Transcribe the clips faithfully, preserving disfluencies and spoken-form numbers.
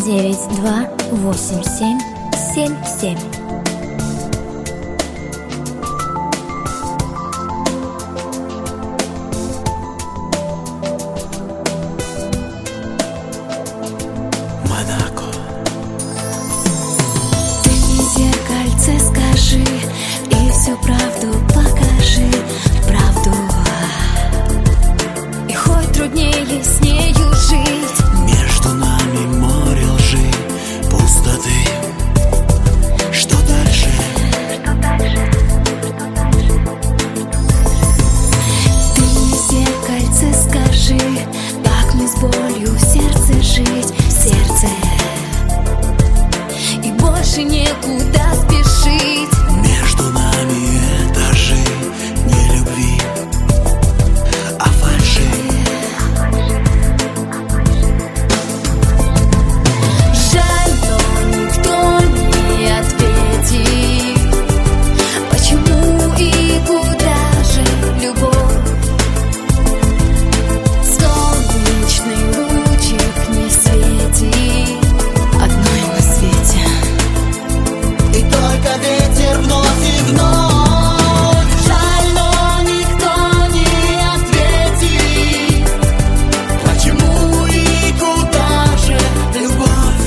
девять два восемь семь семь семь. Ты мне зеркальце скажи и всю правду покажи, правду. И хоть труднее с нею жить, между нами море лжи, пустоты. Что дальше? что дальше? Ты мне зеркальце скажи, как мне с болью в сердце жить, в сердце. И больше некуда спешить. Между нами этажи не любви, а фальши. Жаль, но никто не ответит, почему и куда же любовь. Солнечный лучик не светит одной на свете. И только ветер вновь и вновь. Жаль, но никто не ответит, почему и куда же любовь.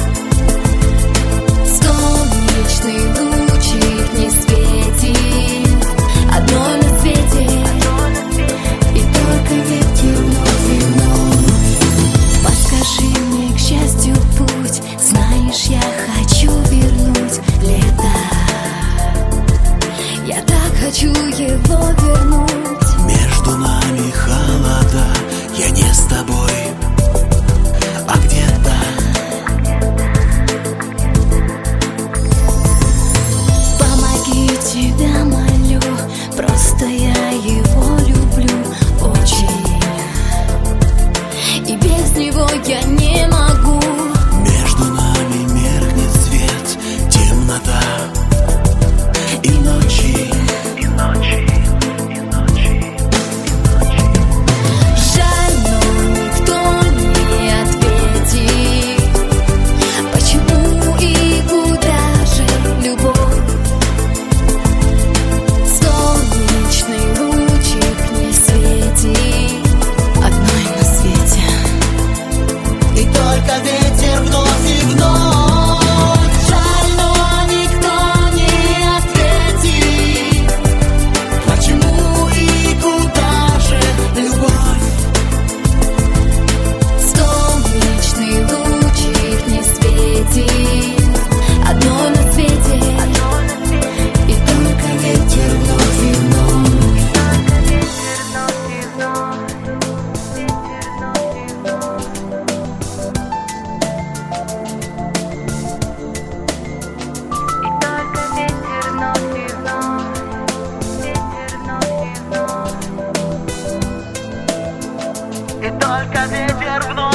Солнечный лучик не светит одной на свете. И только ветер вновь и вновь. Подскажи мне, к счастью, путь. Знаешь, я хочу вернуть лето. Я так хочу его вернуть. Между нами холода, я не с тобой, а где-то. Помоги, тебя молю, просто я его люблю очень. И без него я не могу. Между нами меркнет свет, темнота и ночи, и ночи, и ночи, и ночи. Жаль, но никто не ответит, почему и куда же любовь. Солнечный лучик не светит одной на свете. И только ветер вновь и вновь. Жаль, но никто не ответит, почему и куда же любовь. Солнечный лучик не светит одной на свете. И только ветер вновь и вновь. И только ветер вновь.